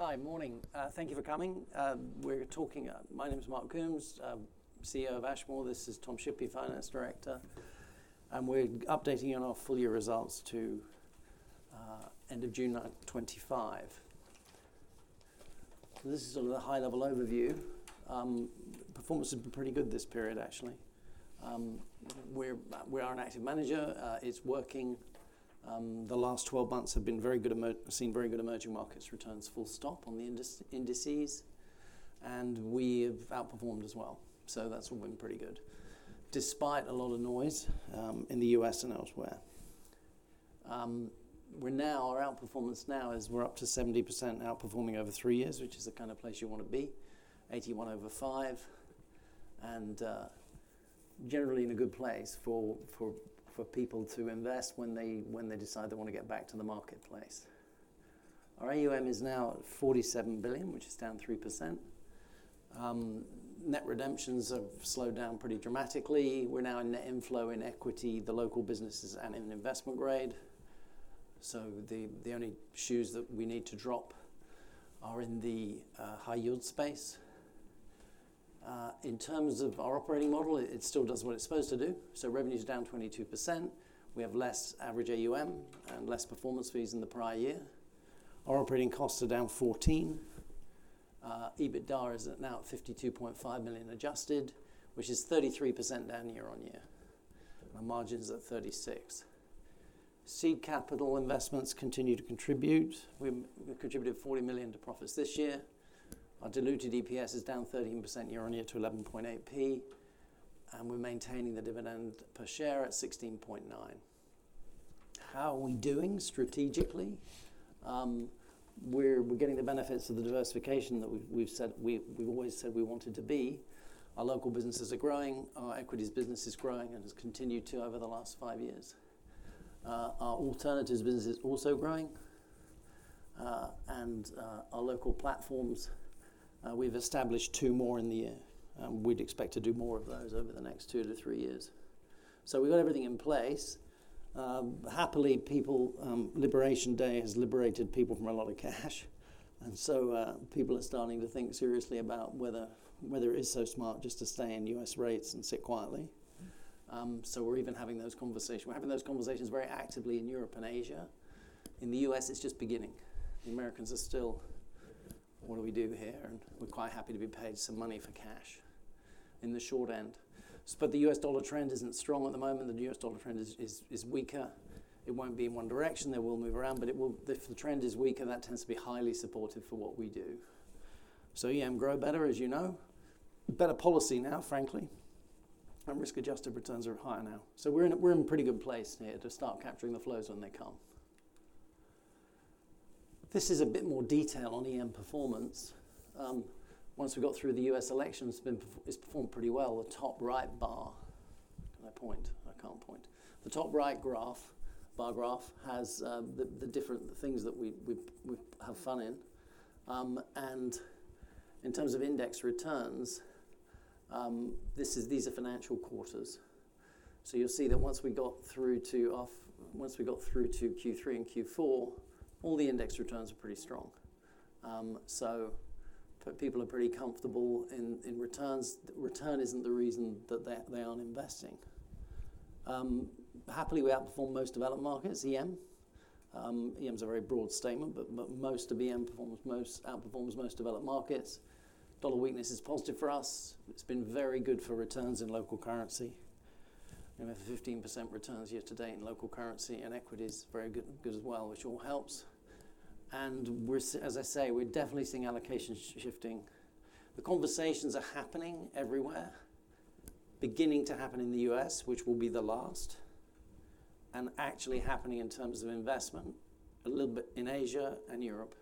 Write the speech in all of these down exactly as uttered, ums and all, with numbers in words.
Hi, morning. Uh, thank you for coming. Uh, we're talking, uh, my name is Mark Coombs, uh, C E O of Ashmore. This is Tom Shippey, Finance Director. And we're updating you on our full year results to uh, end of June twenty-five. So this is sort of the high level overview. Um, performance has been pretty good this period, actually. Um, we're, we are an active manager. Uh, it's working. Um, the last twelve months have been very good, emer- seen very good emerging markets returns full stop on the indice- indices, and we have outperformed as well. So that's all been pretty good, despite a lot of noise um, in the U S and elsewhere. Um, we're now, our outperformance now is we're up to seventy percent outperforming over three years, which is the kind of place you want to be, eighty-one over five, and uh, generally in a good place for for for people to invest when they when they decide they want to get back to the marketplace. Our A U M is now at forty-seven billion, which is down three percent. Um, net redemptions have slowed down pretty dramatically. We're now in net inflow in equity, the local businesses, and in investment grade. So the, the only shoes that we need to drop are in the uh, high yield space. Uh, in terms of our operating model, it, it still does what it's supposed to do. So revenue's down twenty-two percent. We have less average A U M and less performance fees than the prior year. Our operating costs are down fourteen. Uh, EBITDA is at now at fifty-two point five million adjusted, which is thirty-three percent down year on year. Our margins at thirty-six. Seed capital investments continue to contribute. We, we contributed forty million to profits this year. Our diluted E P S is down thirteen percent year on year to eleven point eight p, and we're maintaining the dividend per share at sixteen point nine. How are we doing strategically? Um, we're, we're getting the benefits of the diversification that we've, we've said we, we've always said we wanted to be. Our local businesses are growing. Our equities business is growing and has continued to over the last five years. Uh, our alternatives business is also growing, uh, and uh, our local platforms. Uh, we've established two more in the year. Um, we'd expect to do more of those over the next two to three years. So we've got everything in place. Um, happily, people, um, Liberation Day has liberated people from a lot of cash. And so uh, people are starting to think seriously about whether whether it is so smart just to stay in U S rates and sit quietly. Um, so we're even having those conversations. We're having those conversations very actively in Europe and Asia. In the U S, it's just beginning. The Americans are still, what do we do here? And we're quite happy to be paid some money for cash in the short end. But the U S dollar trend isn't strong at the moment. The U S dollar trend is, is, is weaker. It won't be in one direction. They will move around, but it will. If the trend is weaker, that tends to be highly supportive for what we do. So E M grow better, as you know. Better policy now, frankly. And risk-adjusted returns are higher now. So we're in, we're in a pretty good place here to start capturing the flows when they come. This is a bit more detail on E M performance. Um, once we got through the U S elections, it's, been, it's performed pretty well. The top right bar, can I point? I can't point. The top right graph, bar graph, has uh, the, the different things that we, we, we have fun in. Um, and in terms of index returns, um, this is these are financial quarters. So you'll see that once we got through to off, once we got through to Q three and Q four, all the index returns are pretty strong. Um, so people are pretty comfortable in, in returns. Return isn't the reason that they, they aren't investing. Um, happily, we outperform most developed markets, E M. Um, E M is a very broad statement, but, but most of E M performs most, outperforms most developed markets. Dollar weakness is positive for us. It's been very good for returns in local currency. We have fifteen percent returns year to date in local currency, and equities very good, good as well, which all helps. And we're, as I say, we're definitely seeing allocation sh- shifting. The conversations are happening everywhere, beginning to happen in the U S, which will be the last, and actually happening in terms of investment, a little bit in Asia and Europe.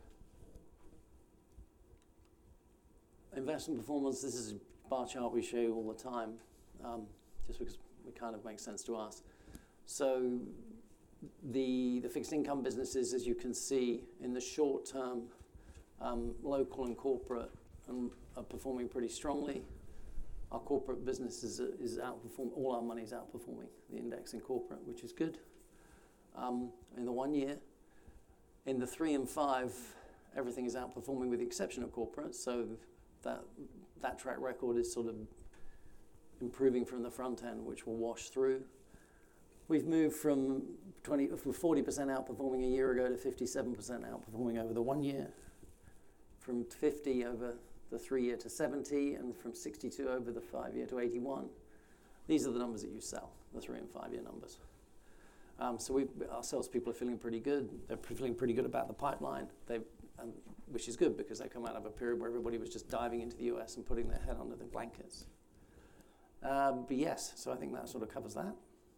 Investment performance, this is a bar chart we show you all the time, um, just because it kind of makes sense to us. So the the fixed income businesses, as you can see, in the short term, um, local and corporate um, are performing pretty strongly. Our corporate business is, is outperforming, all our money is outperforming the index in corporate, which is good. Um, in the one year, in the three and five, everything is outperforming with the exception of corporates. So that that track record is sort of improving from the front end, which will wash through. We've moved from twenty, from forty percent outperforming a year ago to fifty-seven percent outperforming over the one year, from fifty over the three year to seventy, and from sixty-two over the five year to eighty-one. These are the numbers that you sell, the three and five year numbers. Um, so we, our salespeople are feeling pretty good. They're feeling pretty good about the pipeline, they, um, which is good because they come out of a period where everybody was just diving into the U S and putting their head under the blankets. Um, but yes, so I think that sort of covers that.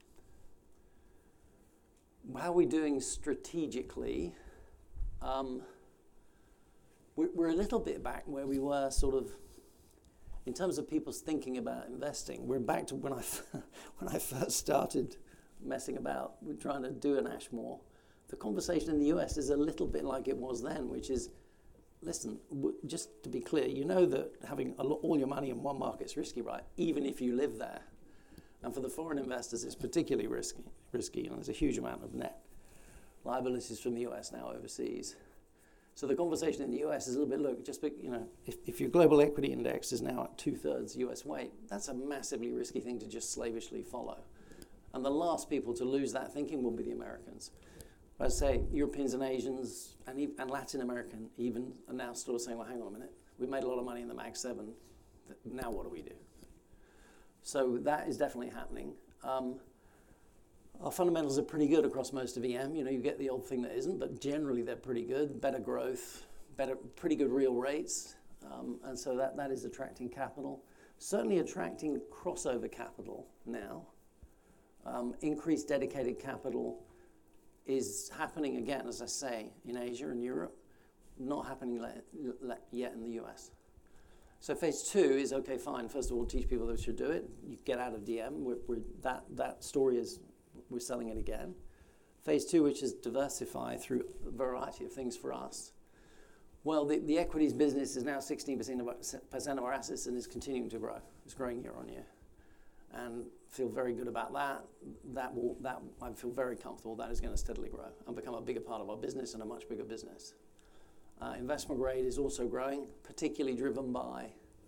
How are we doing strategically? Um, we're, we're a little bit back where we were sort of, in terms of people's thinking about investing. We're back to when I, when I first started messing about with trying to do an Ashmore. The conversation in the U S is a little bit like it was then, which is, listen, w- just to be clear, you know that having a lo- all your money in one market is risky, right? Even if you live there. And for the foreign investors, it's particularly risky, risky, and there's a huge amount of net liabilities from the U S now overseas. So the conversation in the U S is a little bit, look, just, you know, if, if your global equity index is now at two-thirds U S weight, that's a massively risky thing to just slavishly follow. And the last people to lose that thinking will be the Americans. I'd say Europeans and Asians, and, e- and Latin American even, are now sort of saying, well, hang on a minute, we made a lot of money in the Mag seven, now what do we do? So that is definitely happening. Um, our fundamentals are pretty good across most of E M. You know, you get the odd thing that isn't, but generally they're pretty good. Better growth, better, pretty good real rates, um, and so that, that is attracting capital. Certainly attracting crossover capital now. Um, increased dedicated capital is happening again, as I say, in Asia and Europe, not happening le- le- yet in the U S. So phase two is, okay, fine, first of all, teach people that should do it. You get out of D M, we're, we're, that, that story is, we're selling it again. Phase two, which is diversify through a variety of things for us. Well, the, the equities business is now sixteen percent of, our, percent of our assets and is continuing to grow. It's growing year on year. And feel very good about that. That will, that I feel very comfortable that is going to steadily grow and become a bigger part of our business and a much bigger business. Uh, investment grade is also growing, particularly driven by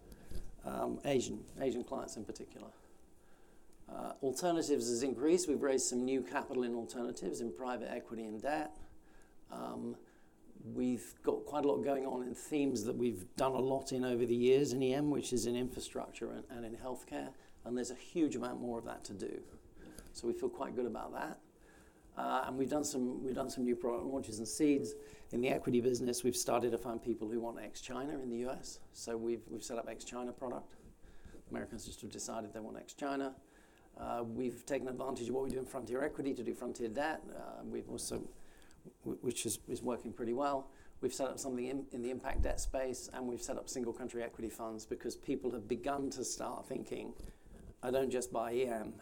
um, Asian Asian clients in particular. Uh, alternatives has increased. We've raised some new capital in alternatives in private equity and debt. Um, we've got quite a lot going on in themes that we've done a lot in over the years in E M, which is in infrastructure and, and in healthcare. And there's a huge amount more of that to do. So we feel quite good about that. Uh, and we've done some we've done some new product launches and seeds. In the equity business, we've started to find people who want ex-China in the U S. So we've we've set up ex-China product. Americans just have decided they want ex-China. Uh, we've taken advantage of what we do in frontier equity to do frontier debt. Uh, we've also, w- which is, is working pretty well. We've set up something in, in the impact debt space, and we've set up single country equity funds because people have begun to start thinking, I don't just buy E M,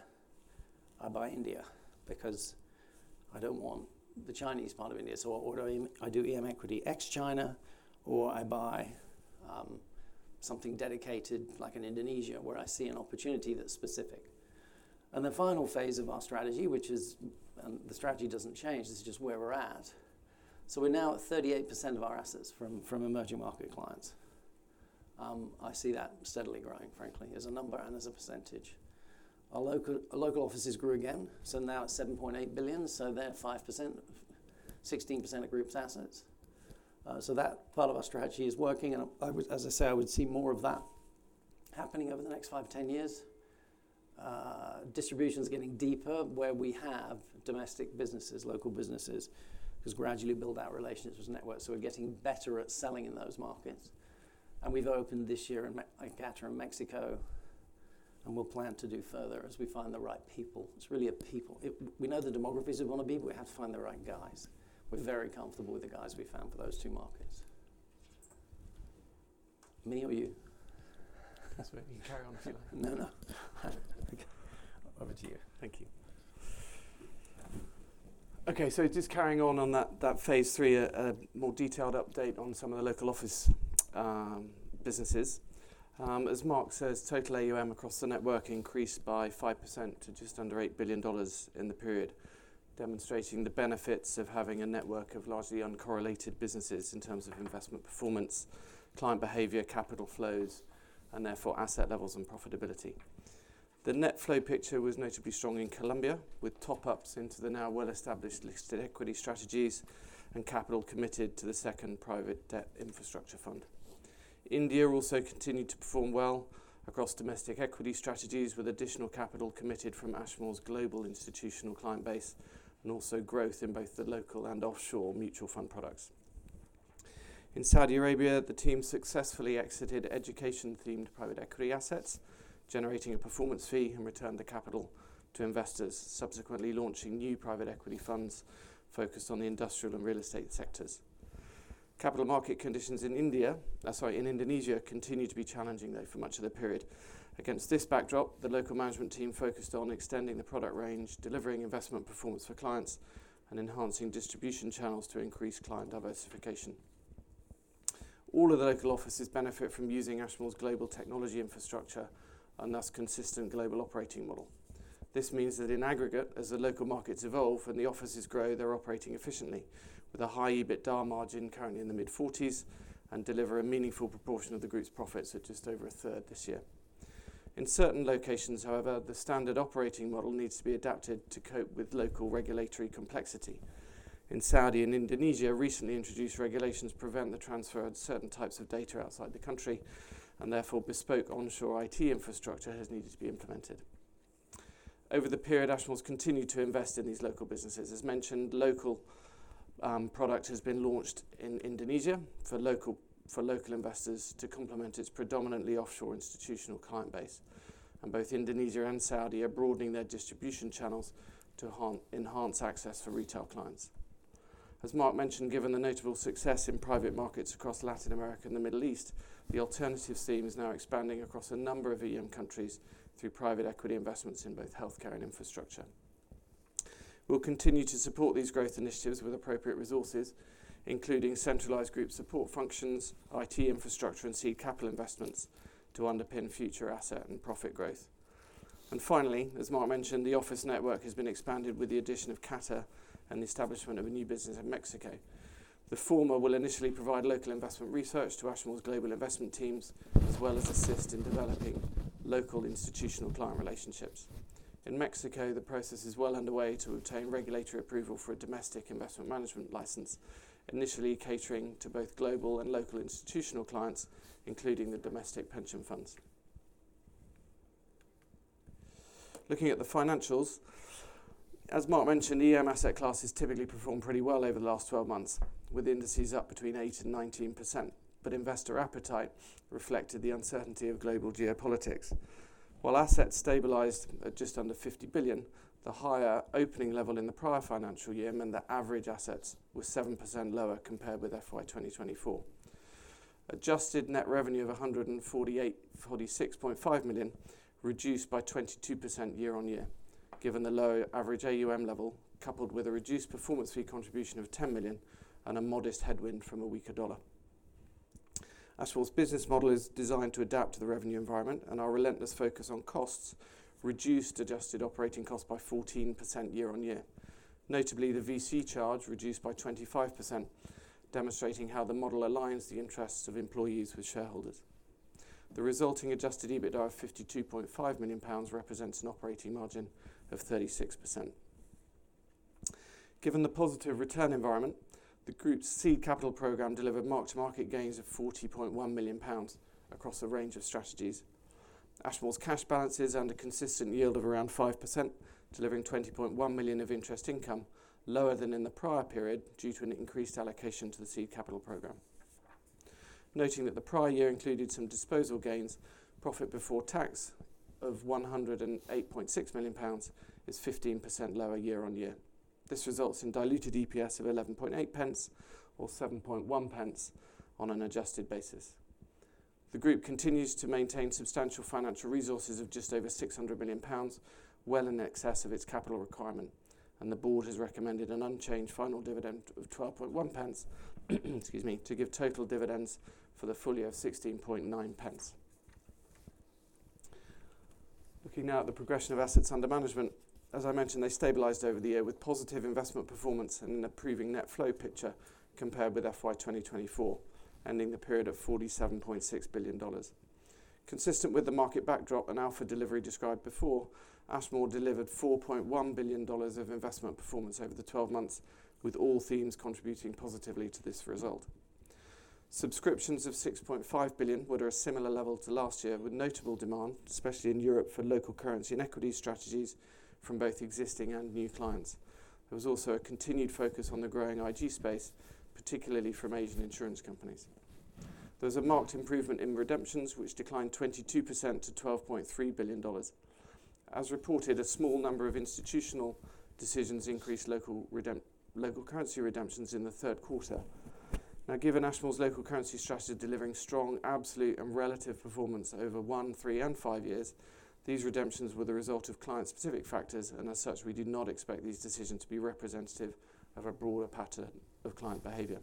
I buy India because I don't want the Chinese part of India. So what do I, I do E M equity ex-China, or I buy um, something dedicated like in Indonesia where I see an opportunity that's specific. And the final phase of our strategy, which is, and the strategy doesn't change, this is just where we're at. So we're now at thirty-eight percent of our assets from, from emerging market clients. Um, I see that steadily growing, frankly, as a number and as a percentage. Our local, our local offices grew again, so now it's seven point eight billion, so they're five percent, sixteen percent of group's assets. Uh, so that part of our strategy is working, and I would, as I say, I would see more of that happening over the next five, ten years. Uh, distribution's getting deeper where we have domestic businesses, local businesses, because gradually build out relationships with networks, so we're getting better at selling in those markets. And we've opened this year in Me- Qatar and Mexico, and we'll plan to do further as we find the right people. It's really a people. It, we know the demographies we want to be, but we have to find the right guys. We're very comfortable with the guys we found for those two markets. Me or you? That's right. You can carry on if you like. No, no. Over to you. Thank you. Okay, so just carrying on on that, that phase three, a, a more detailed update on some of the local office um, businesses. Um, as Mark says, total A U M across the network increased by five percent to just under eight billion dollars in the period. demonstrating the benefits of having a network of largely uncorrelated businesses in terms of investment performance, client behaviour, capital flows, and therefore asset levels and profitability. The net flow picture was notably strong in Colombia, with top-ups into the now well-established listed equity strategies and capital committed to the second private debt infrastructure fund. India also continued to perform well across domestic equity strategies, with additional capital committed from Ashmore's global institutional client base, and also growth in both the local and offshore mutual fund products. In Saudi Arabia, the team successfully exited education-themed private equity assets, generating a performance fee and returned the capital to investors, subsequently launching new private equity funds focused on the industrial and real estate sectors. Capital market conditions in India, uh, sorry, in Indonesia continue to be challenging though for much of the period. Against this backdrop, the local management team focused on extending the product range, delivering investment performance for clients, and enhancing distribution channels to increase client diversification. All of the local offices benefit from using Ashmore's global technology infrastructure and thus consistent global operating model. This means that in aggregate, as the local markets evolve and the offices grow, they're operating efficiently, with a high EBITDA margin currently in the mid forties, and deliver a meaningful proportion of the group's profits at just over a third this year. In certain locations, however, the standard operating model needs to be adapted to cope with local regulatory complexity. In Saudi and Indonesia, recently introduced regulations prevent the transfer of certain types of data outside the country, and therefore bespoke onshore I T infrastructure has needed to be implemented. Over the period, Ashmore's continued to invest in these local businesses. As mentioned, local um, product has been launched in Indonesia for local for local investors to complement its predominantly offshore institutional client base. And both Indonesia and Saudi are broadening their distribution channels to enhan- enhance access for retail clients. As Mark mentioned, given the notable success in private markets across Latin America and the Middle East, the alternatives theme is now expanding across a number of E M countries through private equity investments in both healthcare and infrastructure. We'll continue to support these growth initiatives with appropriate resources, including centralised group support functions, I T infrastructure and seed capital investments to underpin future asset and profit growth. And finally, as Mark mentioned, the office network has been expanded with the addition of Qatar and the establishment of a new business in Mexico. The former will initially provide local investment research to Ashmore's global investment teams, as well as assist in developing local institutional client relationships. In Mexico, the process is well underway to obtain regulatory approval for a domestic investment management license, initially catering to both global and local institutional clients, including the domestic pension funds. Looking at the financials, as Mark mentioned, E M asset classes typically perform pretty well over the last twelve months, with indices up between eight and nineteen percent, but investor appetite reflected the uncertainty of global geopolitics. While assets stabilised at just under fifty billion, the higher opening level in the prior financial year meant that average assets were seven percent lower compared with F Y twenty twenty-four. Adjusted net revenue of one hundred forty-six point five million reduced by twenty-two percent year on year, given the low average A U M level, coupled with a reduced performance fee contribution of ten million and a modest headwind from a weaker dollar. Ashmore's business model is designed to adapt to the revenue environment, and our relentless focus on costs reduced adjusted operating costs by fourteen percent year on year. Notably, the V C charge reduced by twenty-five percent, demonstrating how the model aligns the interests of employees with shareholders. The resulting adjusted EBITDA of fifty-two point five million pounds represents an operating margin of thirty-six percent. Given the positive return environment, the group's seed capital programme delivered mark-to-market gains of forty point one million pounds across a range of strategies. Ashmore's cash balances earned a consistent yield of around five percent, delivering twenty point one million of interest income, lower than in the prior period due to an increased allocation to the seed capital programme. Noting that the prior year included some disposal gains, profit before tax of one hundred eight point six million pounds is fifteen percent lower year on year. This results in diluted E P S of eleven point eight pence or seven point one pence on an adjusted basis. The group continues to maintain substantial financial resources of just over six hundred million pounds, well in excess of its capital requirement, and the board has recommended an unchanged final dividend of twelve point one pence excuse me, to give total dividends for the full year of sixteen point nine pence. Looking now at the progression of assets under management, as I mentioned, they stabilised over the year with positive investment performance and an improving net flow picture compared with F Y twenty twenty-four, ending the period at forty-seven point six billion dollars. Consistent with the market backdrop and alpha delivery described before, Ashmore delivered four point one billion dollars of investment performance over the twelve months, with all themes contributing positively to this result. Subscriptions of six point five billion dollars were at a similar level to last year, with notable demand, especially in Europe, for local currency and equity strategies from both existing and new clients. There was also a continued focus on the growing I G space, particularly from Asian insurance companies. There was a marked improvement in redemptions, which declined twenty-two percent to twelve point three billion dollars. As reported, a small number of institutional decisions increased local, redemp- local currency redemptions in the third quarter. Now, given Ashmore's local currency strategy delivering strong absolute and relative performance over one, three and five years, these redemptions were the result of client-specific factors, and as such we do not expect these decisions to be representative of a broader pattern of client behaviour.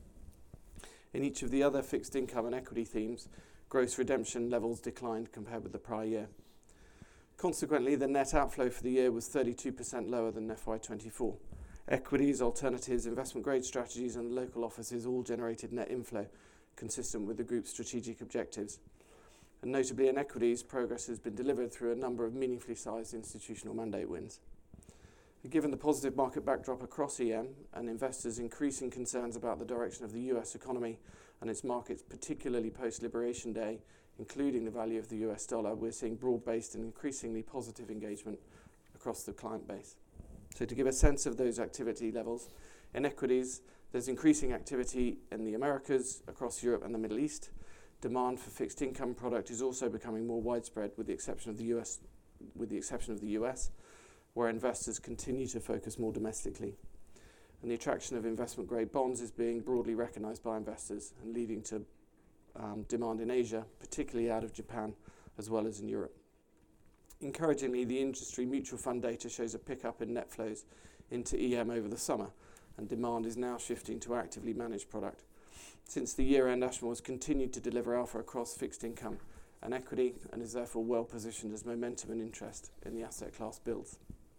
In each of the other fixed income and equity themes, gross redemption levels declined compared with the prior year. Consequently, the net outflow for the year was thirty-two percent lower than F Y twenty-four. Equities, alternatives, investment grade strategies and local offices all generated net inflow, consistent with the group's strategic objectives. And notably in equities, progress has been delivered through a number of meaningfully sized institutional mandate wins. Given the positive market backdrop across E M and investors' increasing concerns about the direction of the U S economy and its markets, particularly post-Liberation Day, including the value of the U S dollar, we're seeing broad-based and increasingly positive engagement across the client base. So to give a sense of those activity levels, in equities, there's increasing activity in the Americas, across Europe and the Middle East. Demand for fixed income product is also becoming more widespread, with the exception of the U S, with the exception of the U S, where investors continue to focus more domestically. And the attraction of investment-grade bonds is being broadly recognised by investors and leading to um, demand in Asia, particularly out of Japan, as well as in Europe. Encouragingly, the industry mutual fund data shows a pickup in net flows into E M over the summer, and demand is now shifting to actively managed product. Since the year-end, Ashmore has continued to deliver alpha across fixed income and equity, and is therefore well positioned as momentum and interest in the asset class builds.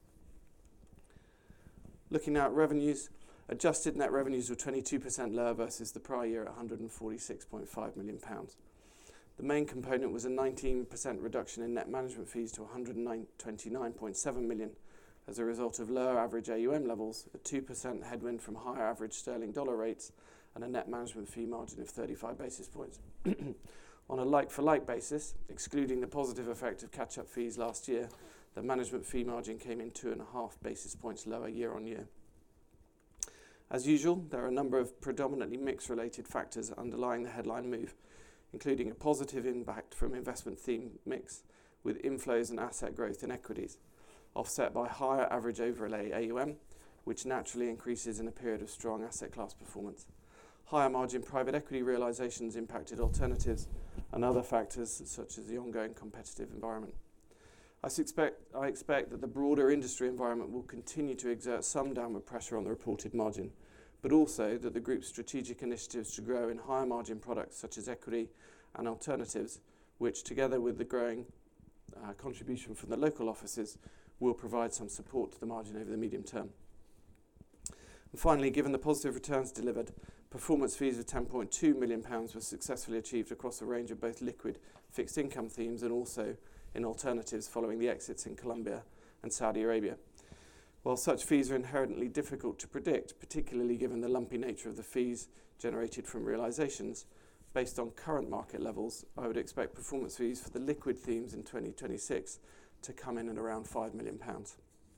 Looking now at revenues, adjusted net revenues were twenty-two percent lower versus the prior year at one hundred forty-six point five million pounds. The main component was a nineteen percent reduction in net management fees to one hundred twenty-nine point seven million pounds as a result of lower average A U M levels, a two percent headwind from higher average sterling dollar rates, and a net management fee margin of thirty-five basis points. On a like-for-like basis, excluding the positive effect of catch-up fees last year, the management fee margin came in two and a half basis points lower year on year. As usual, there are a number of predominantly mix-related factors underlying the headline move, including a positive impact from investment theme mix, with inflows and asset growth in equities, offset by higher average overlay A U M, which naturally increases in a period of strong asset class performance. Higher margin private equity realisations impacted alternatives and other factors such as the ongoing competitive environment. I suspect, I expect that the broader industry environment will continue to exert some downward pressure on the reported margin, but also that the group's strategic initiatives to grow in higher margin products such as equity and alternatives, which together with the growing uh, contribution from the local offices, will provide some support to the margin over the medium term. And finally, given the positive returns delivered, performance fees of ten point two million pounds were successfully achieved across a range of both liquid fixed income themes and also in alternatives following the exits in Colombia and Saudi Arabia. While such fees are inherently difficult to predict, particularly given the lumpy nature of the fees generated from realisations, based on current market levels, I would expect performance fees for the liquid themes in twenty twenty-six to come in at around five million pounds.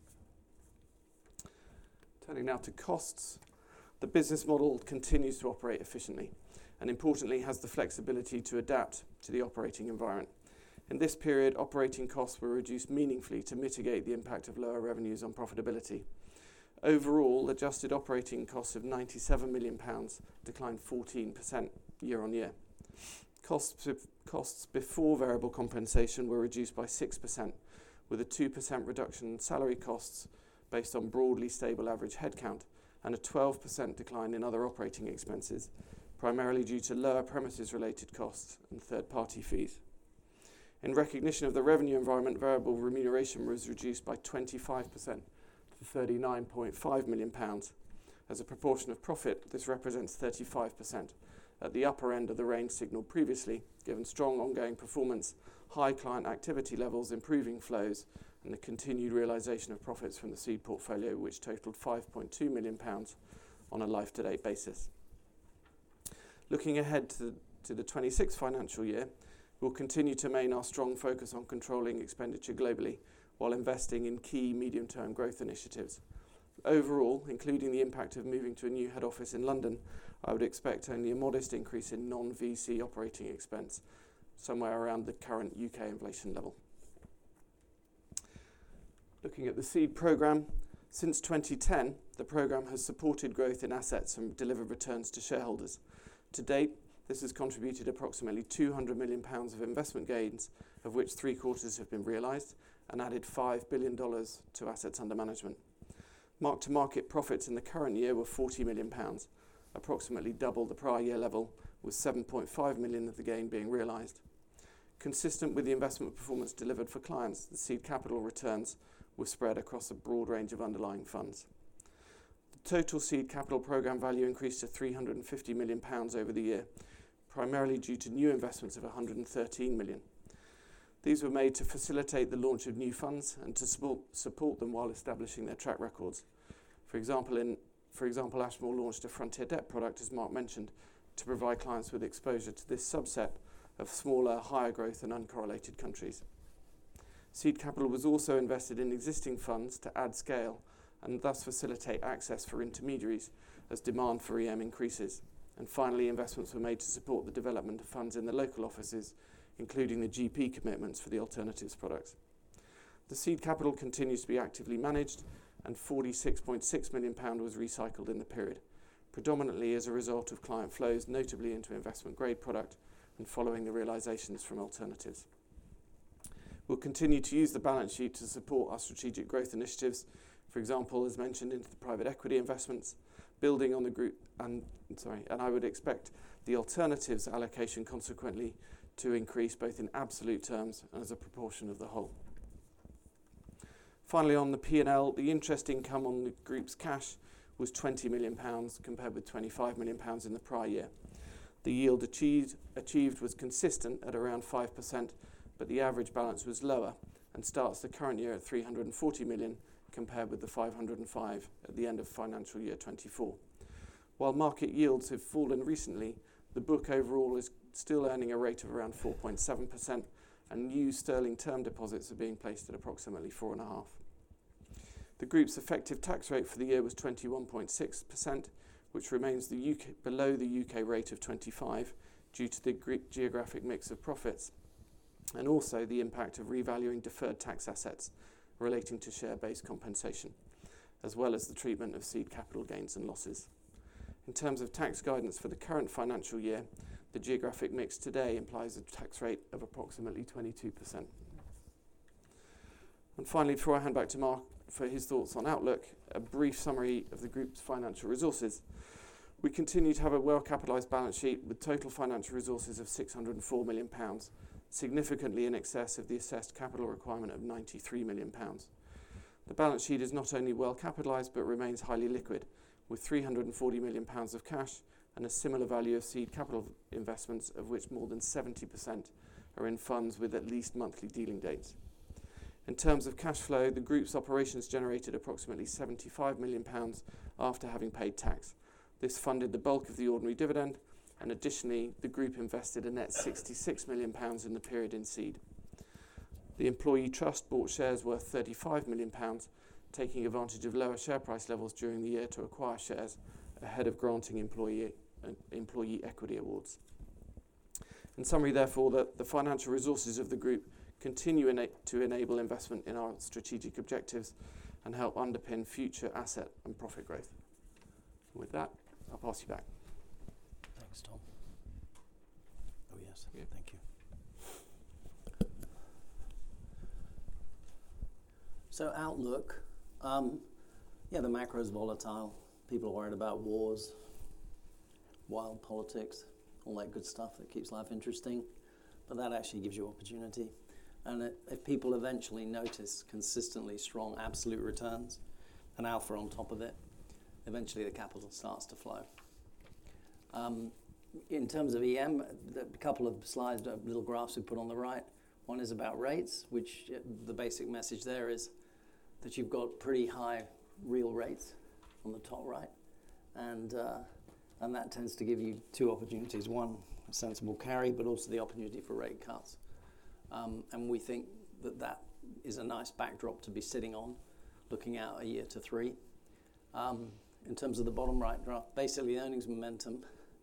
Turning now to costs, the business model continues to operate efficiently and importantly has the flexibility to adapt to the operating environment. In this period, operating costs were reduced meaningfully to mitigate the impact of lower revenues on profitability. Overall, adjusted operating costs of ninety-seven million pounds declined fourteen percent year on year. Costs, costs before variable compensation were reduced by six percent, with a two percent reduction in salary costs based on broadly stable average headcount and a twelve percent decline in other operating expenses, primarily due to lower premises-related costs and third-party fees. In recognition of the revenue environment, variable remuneration was reduced by twenty-five percent to thirty-nine point five million pounds. As a proportion of profit, this represents thirty-five percent, at the upper end of the range signalled previously, given strong ongoing performance, high client activity levels, improving flows, and the continued realisation of profits from the seed portfolio, which totalled five point two million pounds on a life-to-date basis. Looking ahead to the, to the twenty-sixth financial year, we'll continue to maintain our strong focus on controlling expenditure globally while investing in key medium-term growth initiatives. Overall, including the impact of moving to a new head office in London, I would expect only a modest increase in non-V C operating expense, somewhere around the current U K inflation level. Looking at the seed programme, since twenty ten, the programme has supported growth in assets and delivered returns to shareholders. To date, this has contributed approximately two hundred million pounds of investment gains, of which three quarters have been realised, and added five billion dollars to assets under management. Mark-to-market profits in the current year were forty million pounds, approximately double the prior year level, with seven point five million pounds of the gain being realised. Consistent with the investment performance delivered for clients, the seed capital returns were spread across a broad range of underlying funds. The total seed capital programme value increased to three hundred fifty million pounds over the year, primarily due to new investments of one hundred thirteen million pounds. These were made to facilitate the launch of new funds and to support, support them while establishing their track records. For example, in, for example, Ashmore launched a frontier debt product, as Mark mentioned, to provide clients with exposure to this subset of smaller, higher growth and uncorrelated countries. Seed capital was also invested in existing funds to add scale and thus facilitate access for intermediaries as demand for E M increases. And finally, investments were made to support the development of funds in the local offices, including the G P commitments for the alternatives products. The seed capital continues to be actively managed, and forty-six point six million pounds was recycled in the period, predominantly as a result of client flows, notably into investment grade product and following the realisations from alternatives. We'll continue to use the balance sheet to support our strategic growth initiatives, for example, as mentioned, into the private equity investments, building on the group, and sorry, and I would expect the alternatives allocation consequently to increase both in absolute terms and as a proportion of the whole. Finally, on the P and L, the interest income on the group's cash was twenty million pounds compared with twenty-five million pounds in the prior year. The yield achieved, achieved was consistent at around five percent, but the average balance was lower and starts the current year at three hundred forty million pounds compared with the five hundred five at the end of financial year twenty-four. While market yields have fallen recently, the book overall is still earning a rate of around four point seven percent, and new sterling term deposits are being placed at approximately four point five percent. The group's effective tax rate for the year was twenty-one point six percent, which remains the U K, below the U K rate of twenty-five percent due to the Greek geographic mix of profits, and also the impact of revaluing deferred tax assets relating to share-based compensation, as well as the treatment of seed capital gains and losses. In terms of tax guidance for the current financial year, the geographic mix today implies a tax rate of approximately twenty-two percent. And finally, before I hand back to Mark for his thoughts on outlook, a brief summary of the group's financial resources. We continue to have a well-capitalised balance sheet with total financial resources of six hundred four million pounds, significantly in excess of the assessed capital requirement of ninety-three million pounds. The balance sheet is not only well capitalised but remains highly liquid, with three hundred forty million pounds of cash and a similar value of seed capital investments, of which more than seventy percent are in funds with at least monthly dealing dates. In terms of cash flow, the group's operations generated approximately seventy-five million pounds after having paid tax. This funded the bulk of the ordinary dividend, and additionally, the group invested a net sixty-six million pounds in the period in seed. The employee trust bought shares worth thirty-five million pounds, taking advantage of lower share price levels during the year to acquire shares ahead of granting employee, uh, employee equity awards. In summary, therefore, the, the financial resources of the group continue ena- to enable investment in our strategic objectives and help underpin future asset and profit growth. With that, I'll pass you back. Thanks, Tom. Oh, yes. Yeah. Thank you. So outlook, um, yeah, the macro is volatile. People are worried about wars, wild politics, all that good stuff that keeps life interesting. But that actually gives you opportunity. And it, if people eventually notice consistently strong absolute returns and alpha on top of it, eventually the capital starts to flow. Um, in terms of E M, a couple of slides, little graphs we put on the right. One is about rates, which uh, the basic message there is that you've got pretty high real rates on the top right. And, uh, and that tends to give you two opportunities. One, a sensible carry, but also the opportunity for rate cuts. Um, and we think that that is a nice backdrop to be sitting on, looking out a year to three. Um, in terms of the bottom right graph, basically the earnings momentum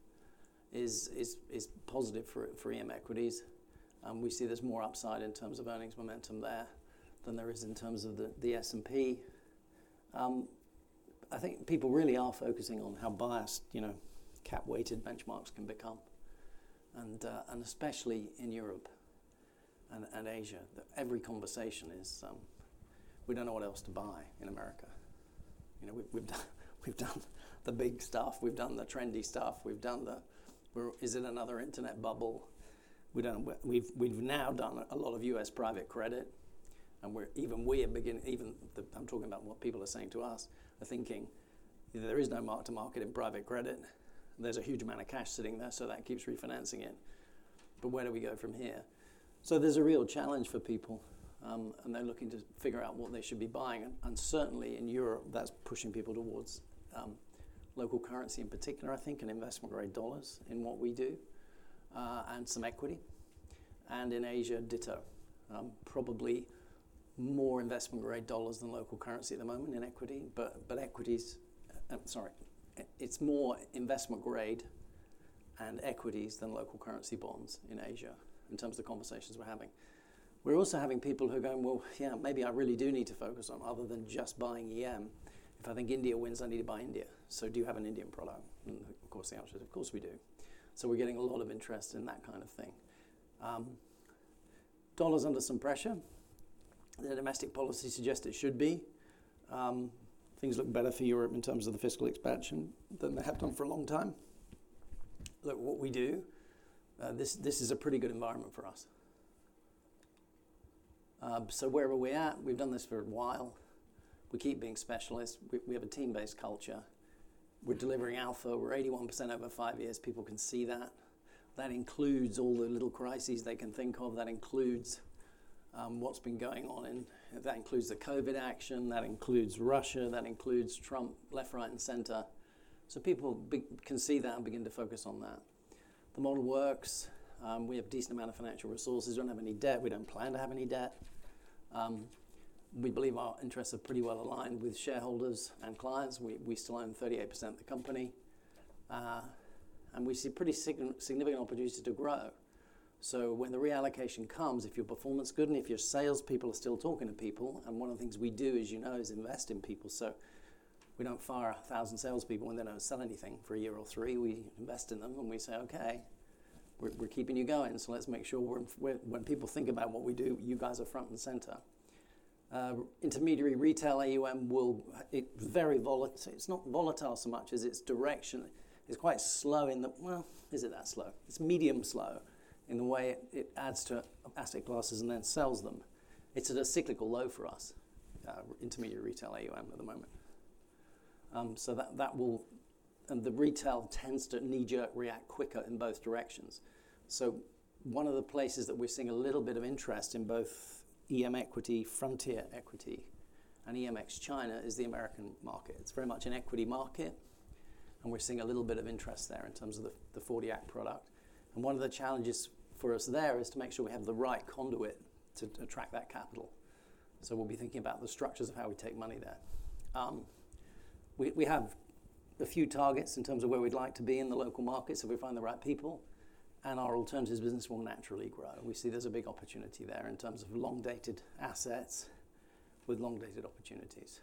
is is is positive for for E M equities. Um, we see there's more upside in terms of earnings momentum there than there is in terms of the, the S and P. Um, I think people really are focusing on how biased, you know, cap-weighted benchmarks can become, and uh, and especially in Europe and, and Asia. Every conversation is, um, we don't know what else to buy in America. You know, we, we've done we've done the big stuff, we've done the trendy stuff, we've done the, we're, is it another internet bubble? We don't. We've we've now done a lot of U S private credit, and we're even we are beginning. Even the, I'm talking about what people are saying to us. Are thinking there is no mark to market in private credit. There's a huge amount of cash sitting there, so that keeps refinancing it. But where do we go from here? So there's a real challenge for people, um, and they're looking to figure out what they should be buying. And, and certainly in Europe, that's pushing people towards um, local currency in particular, I think, and investment grade dollars in what we do. Uh, and some equity, and in Asia, ditto. Um, probably more investment grade dollars than local currency at the moment in equity, but but equities, uh, sorry, it's more investment grade and equities than local currency bonds in Asia in terms of the conversations we're having. We're also having people who are going, well, yeah, maybe I really do need to focus on other than just buying E M. If I think India wins, I need to buy India. So do you have an Indian product? And of course the answer is, of course we do. So we're getting a lot of interest in that kind of thing. Um, dollars under some pressure. The domestic policy suggests it should be. Um, things look better for Europe in terms of the fiscal expansion than they have done for a long time. Look, what we do, uh, this, this is a pretty good environment for us. Uh, so where are we at? We've done this for a while. We keep being specialists. We, we have a team-based culture. We're delivering alpha. We're eighty-one percent over five years. People can see that. That includes all the little crises they can think of. That includes um, what's been going on. In, that includes the COVID action. That includes Russia. That includes Trump, left, right, and center. So people be, can see that and begin to focus on that. The model works. Um, we have a decent amount of financial resources. We don't have any debt. We don't plan to have any debt. Um, We believe our interests are pretty well aligned with shareholders and clients. We, we still own thirty-eight percent of the company. Uh, and we see pretty sig- significant opportunities to grow. So when the reallocation comes, if your performance is good and if your salespeople are still talking to people, and one of the things we do, as you know, is invest in people. So we don't fire a thousand salespeople when they don't sell anything for a year or three. We invest in them and we say, okay, we're, we're keeping you going. So let's make sure we're, we're, when people think about what we do, you guys are front and center. Uh, intermediary retail A U M will, it's very volatile. It's not volatile so much as its direction. It's quite slow in the, well, is it that slow? It's medium slow in the way it, it adds to asset classes and then sells them. It's at a cyclical low for us, uh, intermediary retail A U M at the moment. Um, so that, that will, and the retail tends to knee-jerk react quicker in both directions. So one of the places that we're seeing a little bit of interest in both E M equity, frontier equity, and E M X China is the American market. It's very much an equity market, and we're seeing a little bit of interest there in terms of the, the forty act product. And one of the challenges for us there is to make sure we have the right conduit to, to attract that capital. So we'll be thinking about the structures of how we take money there. Um, we, we have a few targets in terms of where we'd like to be in the local markets if we find the right people. And our alternatives business will naturally grow. We see there's a big opportunity there in terms of long-dated assets with long-dated opportunities.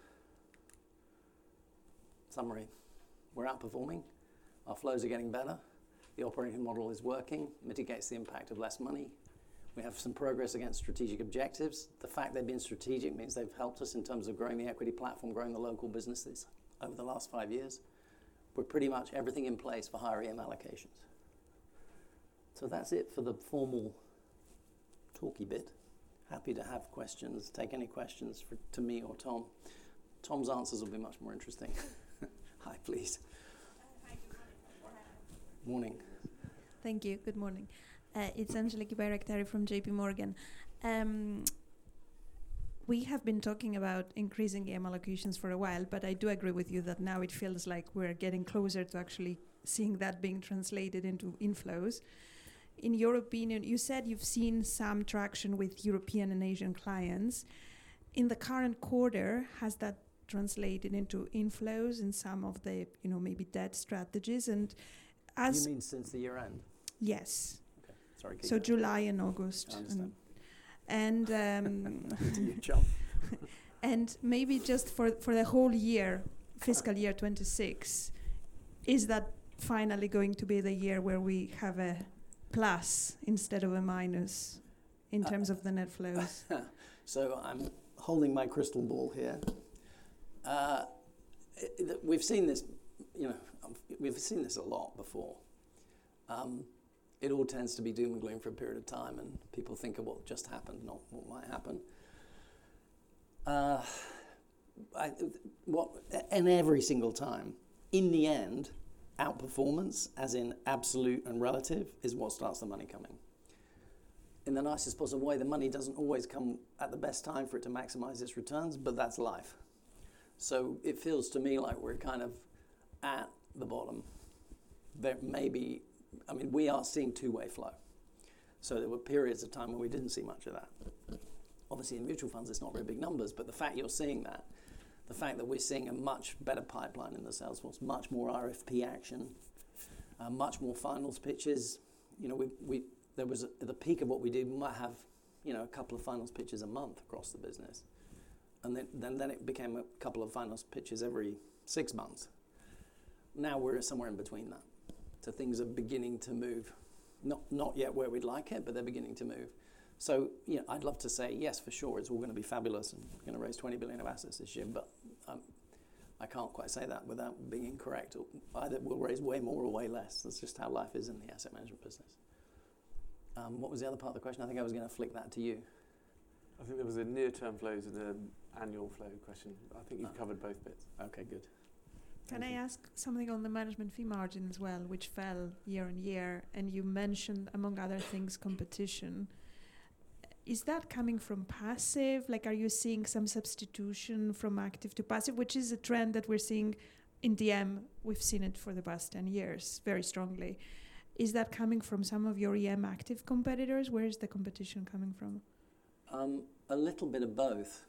Summary, we're outperforming. Our flows are getting better. The operating model is working, mitigates the impact of less money. We have some progress against strategic objectives. The fact they've been strategic means they've helped us in terms of growing the equity platform, growing the local businesses over the last five years. We're pretty much everything in place for higher E M allocations. So that's it for the formal talky bit. happy to have questions, take any questions for, to me or Tom. Tom's answers will be much more interesting. Hi, please. Hi, good Morning. morning. Thank you. Good morning. Uh, it's Angeliki Bayraktari from J P Morgan. Um, we have been talking about increasing E M allocations for a while, but I do agree with you that now it feels like we're getting closer to actually seeing that being translated into inflows. In your opinion, you said you've seen some traction with European and Asian clients. In the current quarter, has that translated into inflows in some of the, you know, maybe debt strategies? And as You mean since the year end? Yes. Okay. Sorry. keep So going. July and August. I understand. And um, To you, John. and maybe just for for the whole year, fiscal year twenty-six, is that finally going to be the year where we have a plus instead of a minus in Uh, terms of the net flows? So I'm holding my crystal ball here. Uh, it, it, we've seen this, you know, um, we've seen this a lot before. Um, it all tends to be doom and gloom for a period of time, and people think of what just happened, not what might happen. Uh, I, what, and every single time, in the end, outperformance, as in absolute and relative, is what starts the money coming. In the nicest possible way, the money doesn't always come at the best time for it to maximize its returns, but that's life. So it feels to me like we're kind of at the bottom. There may be, I mean, we are seeing two-way flow. So there were periods of time when we didn't see much of that. Obviously in mutual funds, it's not very big numbers, but the fact you're seeing that, the fact that we're seeing a much better pipeline in the sales force, much more R F P action, uh, much more finals pitches. You know, we, we there was a, at the peak of what we did, we might have, you know, a couple of finals pitches a month across the business. And then, then, then it became a couple of finals pitches every six months. Now we're somewhere in between that. So things are beginning to move. Not not yet where we'd like it, but they're beginning to move. So, you know, I'd love to say, yes, for sure, it's all going to be fabulous and we're going to raise twenty billion of assets this year, but um, I can't quite say that without being incorrect. Either we'll raise way more or way less. That's just how life is in the asset management business. Um, what was the other part of the question? I think I was going to flick that to you. I think there was a near-term flows and an annual flow question. I think you've Oh. covered both bits. Okay, good. Can Thank I you. ask something on the management fee margin as well, which fell year on year, and you mentioned, among other things, competition. Is that coming from passive? Like, are you seeing some substitution from active to passive, which is a trend that we're seeing in D M? We've seen it for the past ten years very strongly. Is that coming from some of your E M active competitors? Where is the competition coming from? Um, a little bit of both.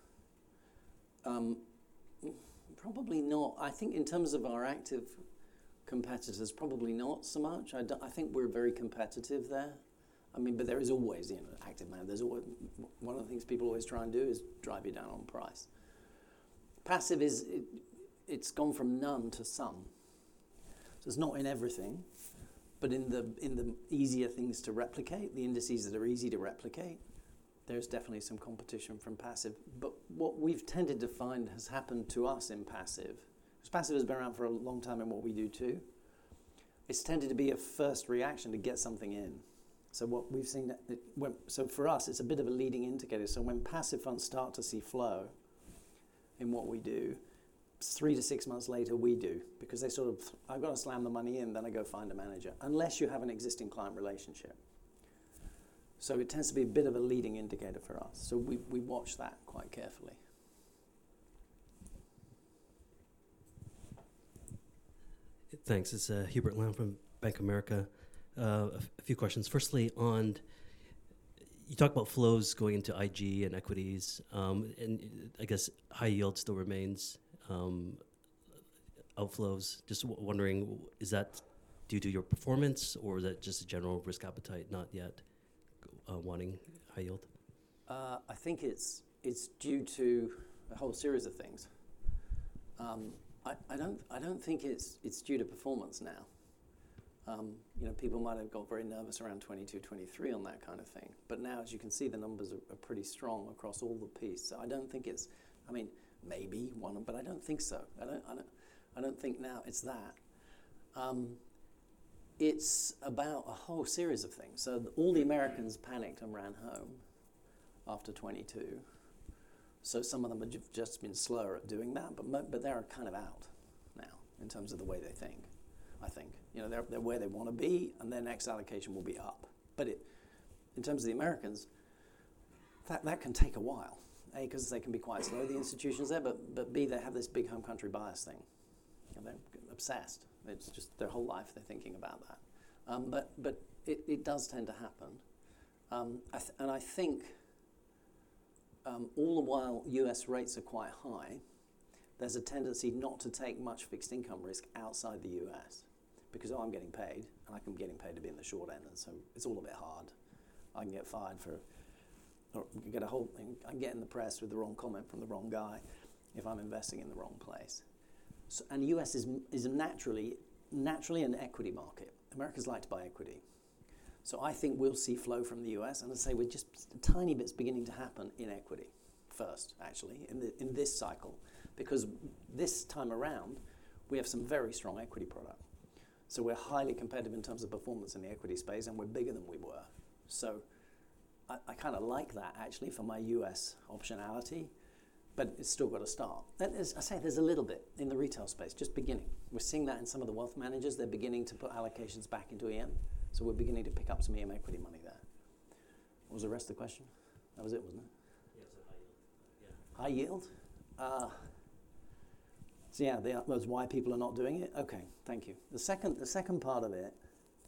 Um, probably not. I think in terms of our active competitors, probably not so much. I, don't- I think we're very competitive there. I mean, but there is always, you know, active man. There's always, one of the things people always try and do is drive you down on price. Passive is, it, it's gone from none to some. So it's not in everything, but in the in the easier things to replicate, the indices that are easy to replicate, there's definitely some competition from passive. But what we've tended to find has happened to us in passive, because passive has been around for a long time in what we do too, it's tended to be a first reaction to get something in. So what we've seen, it, when, so for us, it's a bit of a leading indicator. So when passive funds start to see flow in what we do, three to six months later we do, because they sort of, I've got to slam the money in, then I go find a manager, unless you have an existing client relationship. So it tends to be a bit of a leading indicator for us. So we, we watch that quite carefully. Thanks. It's uh, Hubert Lamb from Bank of America. Uh, a, f- a few questions. Firstly, on you talk about flows going into I G and equities, um, and I guess high yield still remains um, outflows. Just w- wondering, is that due to your performance, or is that just a general risk appetite not yet uh, wanting high yield? Uh, I think it's it's due to a whole series of things. Um, I, I don't I don't think it's it's due to performance now. Um, you know, people might have got very nervous around twenty-two, twenty-three on that kind of thing. But now, as you can see, the numbers are, are pretty strong across all the piece. So I don't think it's, I mean, maybe one, but I don't think so. I don't, I don't, I don't think now it's that. Um, it's about a whole series of things. So th- all the Americans panicked and ran home after twenty-two. So some of them have ju- just been slower at doing that, but mo- but they're kind of out now in terms of the way they think. I think you know they're they're where they want to be, and their next allocation will be up. But it, in terms of the Americans, that that can take a while. A, because they can be quite slow, the institutions there, but but B, they have this big home country bias thing. And they're obsessed. It's just their whole life they're thinking about that. Um, but but it, it does tend to happen. Um, I th- and I think um, all the while U S rates are quite high, there's a tendency not to take much fixed income risk outside the U S because, oh, I'm getting paid, and I'm getting paid to be in the short end, and so it's all a bit hard. I can get fired for, or get a whole, I can get in the press with the wrong comment from the wrong guy if I'm investing in the wrong place. So, and the U S is is naturally naturally an equity market. Americans like to buy equity. So I think we'll see flow from the U S, and I say we're just a tiny bits beginning to happen in equity first, actually, in the in this cycle, because this time around we have some very strong equity product. So we're highly competitive in terms of performance in the equity space, and we're bigger than we were. So I, I kind of like that actually for my U S optionality, but it's still got to start. And as I say, there's a little bit in the retail space, just beginning. We're seeing that in some of the wealth managers. They're beginning to put allocations back into E M. So we're beginning to pick up some E M equity money there. What was the rest of the question? That was it, wasn't it? Yeah, so high yield. Yeah. High yield? Uh, so yeah, the, that's why people are not doing it? Okay, thank you. The second, the second part of it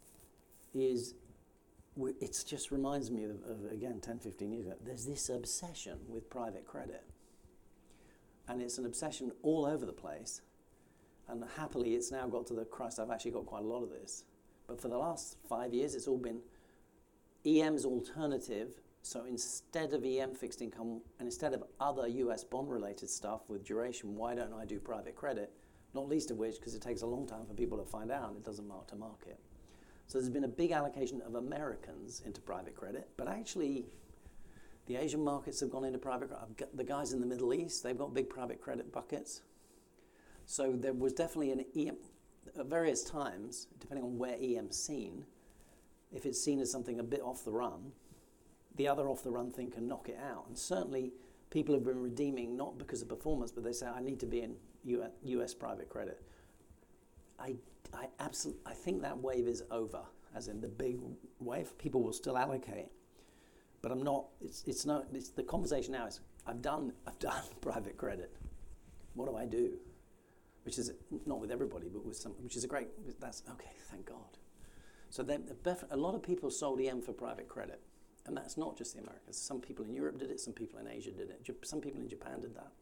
is, it just reminds me of, of, again, ten, fifteen years ago, there's this obsession with private credit. And it's an obsession all over the place. And happily, it's now got to the, Christ, I've actually got quite a lot of this. But for the last five years, it's all been E M's alternative. So instead of E M fixed income, and instead of other U S bond-related stuff with duration, why don't I do private credit? Not least of which, because it takes a long time for people to find out, and it doesn't mark to market. So there's been a big allocation of Americans into private credit, but actually the Asian markets have gone into private credit. The guys in the Middle East, they've got big private credit buckets. So there was definitely an E M, at various times, depending on where E M's seen, if it's seen as something a bit off the run, the other off the run thing can knock it out. And certainly people have been redeeming, not because of performance, but they say, I need to be in U S private credit. I, I absolutely, I think that wave is over, as in the big wave. People will still allocate, but I'm not, it's, it's not, it's, the conversation now is, I've done, I've done private credit. What do I do? Which is not with everybody, but with some, which is a great, that's, okay, thank God. So then a lot of people sold E M for private credit. And that's not just the Americans. Some people in Europe did it, some people in Asia did it. Jap- some people in Japan did that.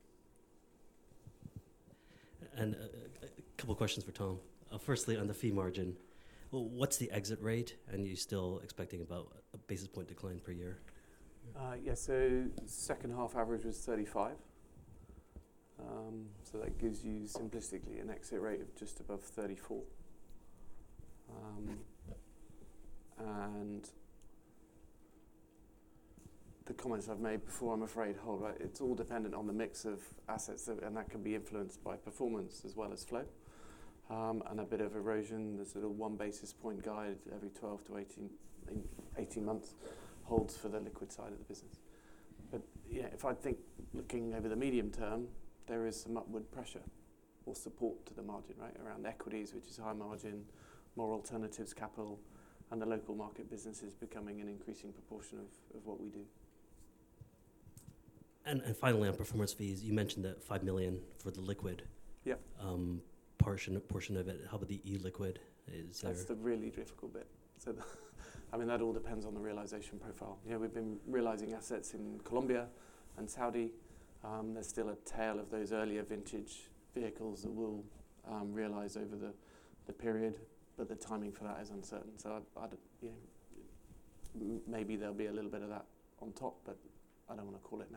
And uh, a couple of questions for Tom. Uh, firstly, on the fee margin, well, what's the exit rate? And you still expecting about a basis point decline per year? Uh, yeah, so second half average was thirty-five. Um, so that gives you simplistically an exit rate of just above thirty-four. Um, and the comments I've made before, I'm afraid, hold right. It's all dependent on the mix of assets, that, and that can be influenced by performance as well as flow. Um, and a bit of erosion. There's a little one basis point guide every twelve to eighteen, eighteen months holds for the liquid side of the business. But yeah, if I think looking over the medium term, there is some upward pressure or support to the margin, right, around equities, which is high margin, more alternatives capital, and the local market businesses becoming an increasing proportion of, of what we do. And, and finally, on performance fees, you mentioned that five million for the liquid. Yep. Um, portion portion of it. How about the e-liquid? Is That's there? the really difficult bit. So, the, I mean, that all depends on the realization profile. You know, we've been realizing assets in Colombia and Saudi. Um, there's still a tail of those earlier vintage vehicles that will um, realize over the, the period, but the timing for that is uncertain. So, I, I'd, you know, m- maybe there'll be a little bit of that on top, but I don't want to call it now.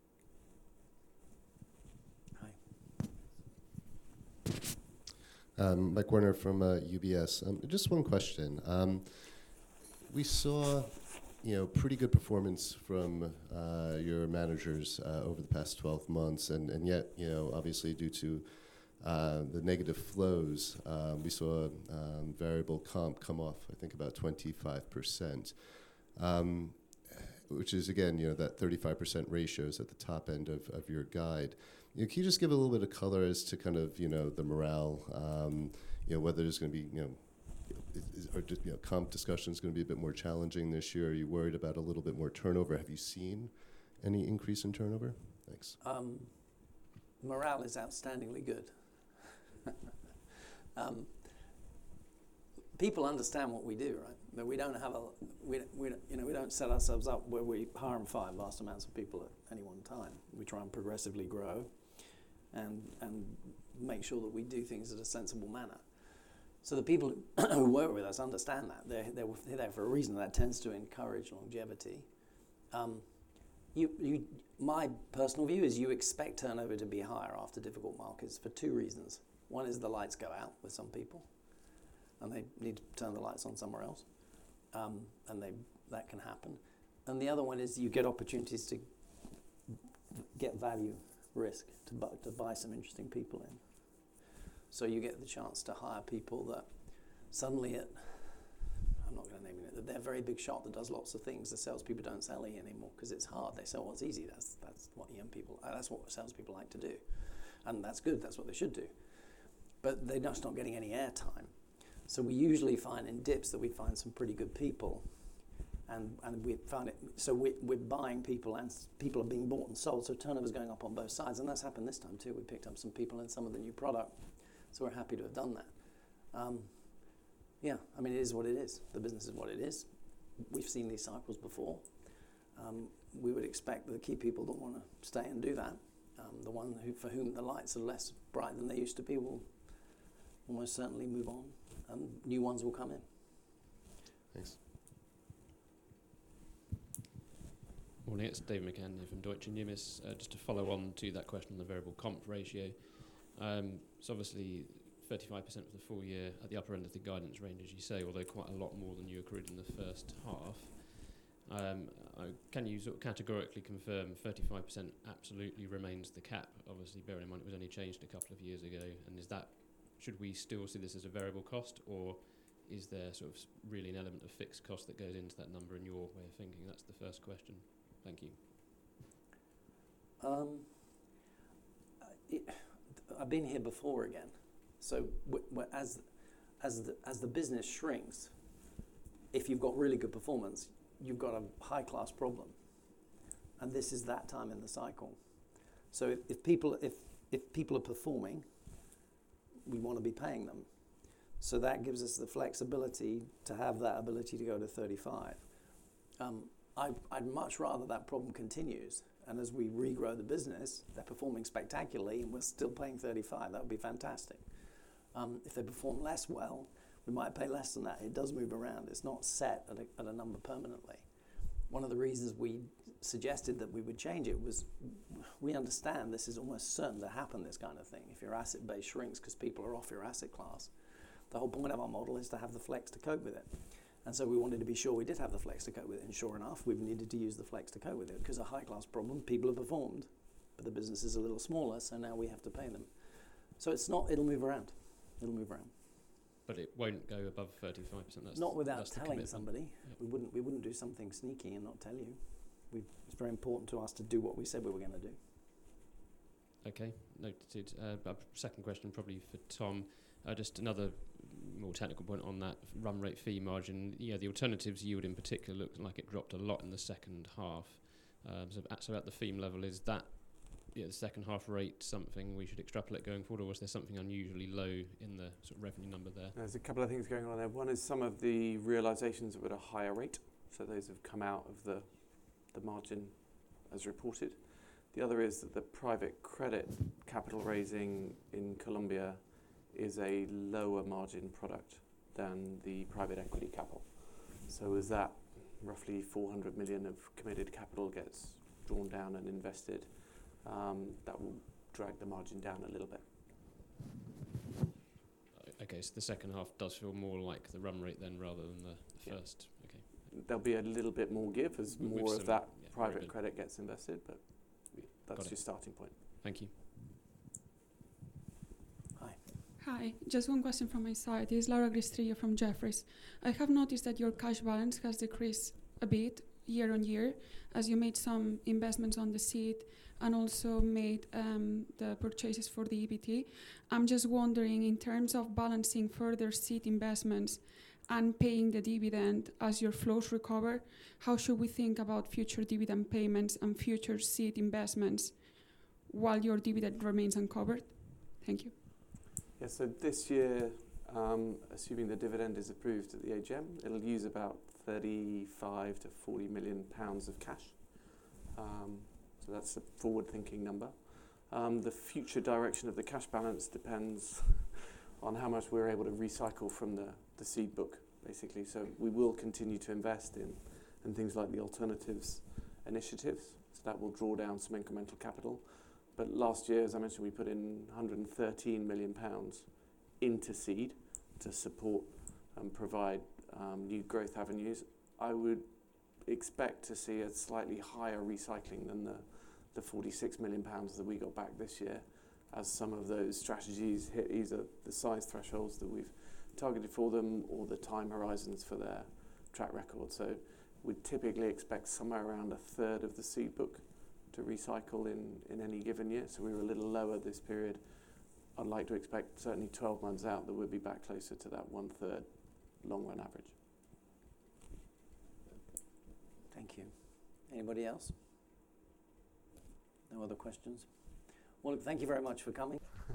Um, Mike Warner from uh, U B S. Um, just one question. Um, we saw, you know, pretty good performance from uh, your managers uh, over the past twelve months, and, and yet, you know, obviously due to uh, the negative flows, um, we saw um, variable comp come off, I think, about twenty-five percent. Um, which is again, you know, that thirty-five percent ratio is at the top end of, of your guide. You know, can you just give a little bit of color as to kind of, you know, the morale, um, you know, whether there's going to be, you know, is, is, or just, you know, comp discussions going to be a bit more challenging this year? Are you worried about a little bit more turnover? Have you seen any increase in turnover? Thanks. Um, morale is outstandingly good. um, people understand what we do, right? But we don't have a, we, we, you know, we don't set ourselves up where we hire and fire vast amounts of people at any one time. We try and progressively grow and, and make sure that we do things in a sensible manner. So the people who work with us understand that. They're, they're, they're there for a reason. That tends to encourage longevity. Um, you, you, my personal view is you expect turnover to be higher after difficult markets for two reasons. One is the lights go out with some people, and they need to turn the lights on somewhere else, um, and they that can happen. And the other one is you get opportunities to get value risk, to, bu- to buy some interesting people in. So you get the chance to hire people that suddenly at, I'm not going to name it, that they're a very big shop that does lots of things. The salespeople don't sell E anymore because it's hard. They sell what's easy. That's that's what young people, uh, that's what salespeople like to do. And that's good, that's what they should do. But they're just not getting any airtime. So we usually find in dips that we find some pretty good people, and and we found it. So we, we're buying people, and s- people are being bought and sold. So turnover's going up on both sides, and that's happened this time too. We picked up some people in some of the new product, so we're happy to have done that. Um, yeah, I mean it is what it is. The business is what it is. We've seen these cycles before. Um, we would expect the key people that want to stay and do that, um, the one who for whom the lights are less bright than they used to be, will almost certainly move on. And new ones will come in. Thanks. Morning, it's David McCann here from Deutsche Numis. Uh, just to follow on to that question on the variable comp ratio. Um, so obviously thirty-five percent for the full year at the upper end of the guidance range, as you say, although quite a lot more than you accrued in the first half. Um, uh, can you sort of categorically confirm thirty-five percent absolutely remains the cap? Obviously, bearing in mind it was only changed a couple of years ago, and is that, should we still see this as a variable cost, or is there sort of really an element of fixed cost that goes into that number in your way of thinking? That's the first question. Thank you. Um, it, I've been here before again. So w- w- as as the, as the business shrinks, if you've got really good performance, you've got a high class problem, and this is that time in the cycle. So if, if people if if people are performing, we want to be paying them. So that gives us the flexibility to have that ability to go to thirty-five. Um, I, I'd much rather that problem continues, and as we regrow the business, they're performing spectacularly and we're still paying thirty-five. That would be fantastic. Um, if they perform less well, we might pay less than that. It does move around. It's not set at a, at a number permanently. One of the reasons we suggested that we would change it was we understand this is almost certain to happen, this kind of thing. If your asset base shrinks because people are off your asset class, the whole point of our model is to have the flex to cope with it. And so we wanted to be sure we did have the flex to cope with it. And sure enough, we've needed to use the flex to cope with it because a high class problem, people have performed, but the business is a little smaller, so now we have to pay them. So it's not, it'll move around. It'll move around. But it won't go above thirty-five percent. That's Not without that's the telling commitment. somebody. Yep. We wouldn't we wouldn't do something sneaky and not tell you. We, it's very important to us to do what we said we were going to do. Okay, noted. Uh, uh, second question probably for Tom. Uh, just another more technical point on that run rate fee margin. Yeah, the alternatives yield in particular looked like it dropped a lot in the second half. Um, so, at, so at the theme level, is that yeah, the second half rate something we should extrapolate going forward, or was there something unusually low in the sort of revenue number there? There's a couple of things going on there. One is some of the realisations were at a higher rate, so those have come out of the the margin as reported. The other is that the private credit capital raising in Colombia is a lower margin product than the private equity capital. So as that roughly four hundred million of committed capital gets drawn down and invested, um, that will drag the margin down a little bit. Okay, so the second half does feel more like the run rate then rather than the, the Yeah. first. Okay. There'll be a little bit more give as With more some, of that yeah, very private good. credit gets invested, but we- that's Got it. your starting point. Thank you. Hi. Hi, just one question from my side. This is Laura Gristrillo from Jefferies. I have noticed that your cash balance has decreased a bit year on year, as you made some investments on the seed and also made um, the purchases for the E B T. I'm just wondering, in terms of balancing further seed investments and paying the dividend as your flows recover, how should we think about future dividend payments and future seed investments while your dividend remains uncovered? Thank you. Yeah, so this year, um, assuming the dividend is approved at the A G M, it'll use about thirty-five to forty million pounds of cash. Um, so that's a forward-thinking number. Um, the future direction of the cash balance depends on how much we're able to recycle from the, the seed book, basically. So we will continue to invest in, in things like the alternatives initiatives. So that will draw down some incremental capital. But last year, as I mentioned, we put in one hundred thirteen million pounds into seed to support and provide um, new growth avenues. I would expect to see a slightly higher recycling than the, the forty-six million pounds that we got back this year, as some of those strategies hit either the size thresholds that we've targeted for them or the time horizons for their track record. So we'd typically expect somewhere around a third of the seed book to recycle in, in any given year. So we were a little lower this period. I'd like to expect certainly twelve months out that we'll be back closer to that one third long run average. Thank you. Anybody else? No other questions? Well, thank you very much for coming.